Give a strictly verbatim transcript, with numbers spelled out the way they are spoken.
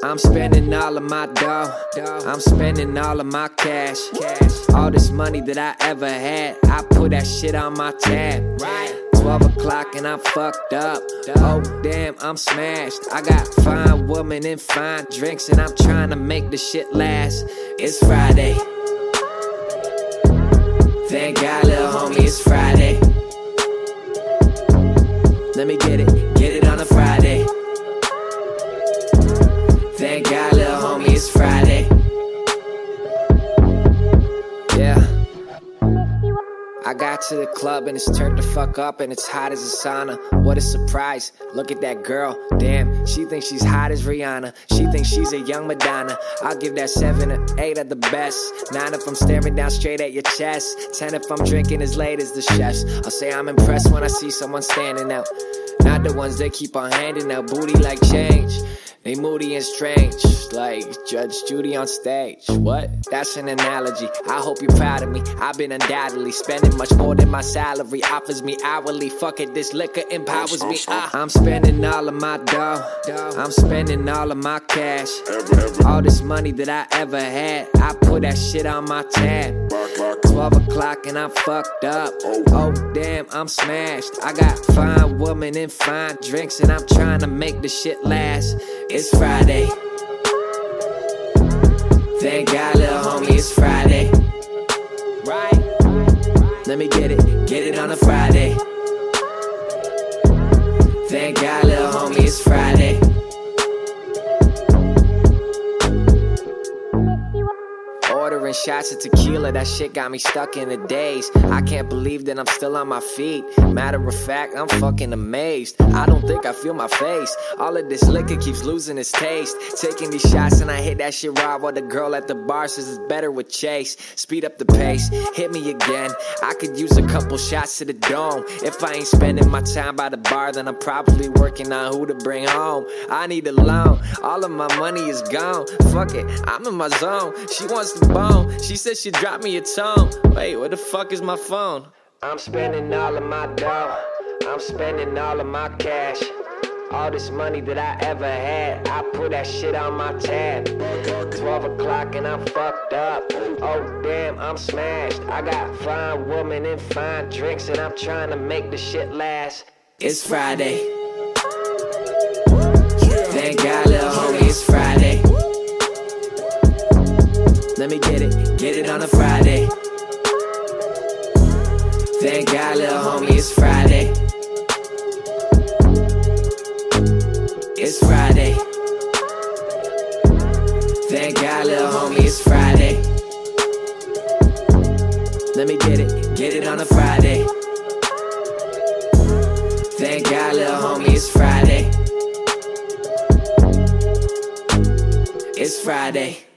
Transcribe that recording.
I'm spending all of my dough. I'm spending all of my cash. All this money that I ever had, I put that shit on my tab. twelve o'clock and I'm fucked up. Oh damn, I'm smashed. I got fine women and fine drinks, and I'm trying to make the shit last. It's Friday. Thank God, little homie, it's Friday. Let me get it, get it on a Friday. Thank God, little homie, it's Friday. Yeah. I got to the club and it's turned the fuck up and it's hot as a sauna. What a surprise, look at that girl. Damn, she thinks she's hot as Rihanna. She thinks she's a young Madonna. I'll give that seven or eight at the best. Nine if I'm staring down straight at your chest. Ten if I'm drinking as late as the chefs. I'll say I'm impressed when I see someone standing out. Not the ones that keep on handing out booty like change. They moody and strange, like Judge Judy on stage. What? That's an analogy. I hope you're proud of me. I've been undoubtedly spending much more than my salary offers me hourly. Fuck it, this liquor empowers me. Uh, I'm spending all of my dough. I'm spending all of my cash. All this money that I ever had, I put that shit on my tab. twelve o'clock and I'm fucked up. Oh damn, I'm smashed. I got fine women and fine drinks, and I'm trying to make the shit last. It's Friday. Thank God, little homie, it's Friday. Right? Let me get it, get it on a Friday. Thank God, little homie, it's Friday. Ordering shots of tequila, that shit got me stuck in the daze. I can't believe that I'm still on my feet. Matter of fact, I'm fucking amazed. I don't think I feel my face. All of this liquor keeps losing its taste. Taking these shots and I hit that shit raw, while the girl at the bar says it's better with Chase. Speed up the pace, hit me again. I could use a couple shots to the dome. If I ain't spending my time by the bar, then I'm probably working on who to bring home. I need a loan, all of my money is gone. Fuck it, I'm in my zone. She wants the bone, she said she'd drop me a tone. Wait, where the fuck is my phone? I'm spending all of my dough. I'm spending all of my cash. All this money that I ever had, I put that shit on my tab. twelve o'clock and I'm fucked up. Oh damn, I'm smashed. I got fine women and fine drinks, and I'm trying to make the shit last. It's Friday. Thank God, little homie, it's Friday. Let me get it, get it on a Friday. Thank God, little homie, it's Friday. It's Friday. Thank God, little homie, it's Friday. Let me get it, get it on a Friday. Thank God, little homie, it's Friday. It's Friday.